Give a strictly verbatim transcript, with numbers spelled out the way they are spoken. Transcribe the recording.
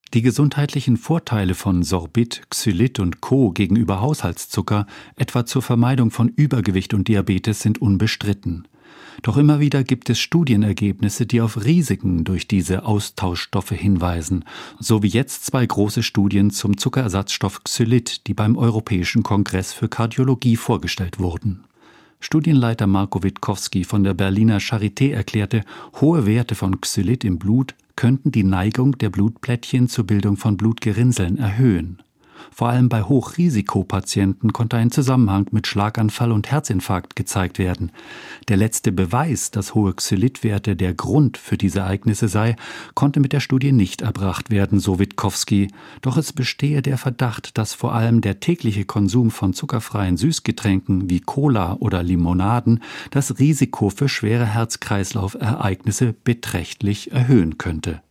Die gesundheitlichen Vorteile von Sorbit, Xylit und Co. gegenüber Haushaltszucker, etwa zur Vermeidung von Übergewicht und Diabetes, sind unbestritten. Doch immer wieder gibt es Studienergebnisse, die auf Risiken durch diese Austauschstoffe hinweisen, so wie jetzt zwei große Studien zum Zuckerersatzstoff Xylit, die beim Europäischen Kongress für Kardiologie vorgestellt wurden. Studienleiter Marco Witkowski von der Berliner Charité erklärte, hohe Werte von Xylit im Blut könnten die Neigung der Blutplättchen zur Bildung von Blutgerinnseln erhöhen. Vor allem bei Hochrisikopatienten konnte ein Zusammenhang mit Schlaganfall und Herzinfarkt gezeigt werden. Der letzte Beweis, dass hohe Xylitwerte der Grund für diese Ereignisse sei, konnte mit der Studie nicht erbracht werden, so Witkowski. Doch es bestehe der Verdacht, dass vor allem der tägliche Konsum von zuckerfreien Süßgetränken wie Cola oder Limonaden das Risiko für schwere Herz-Kreislauf-Ereignisse beträchtlich erhöhen könnte.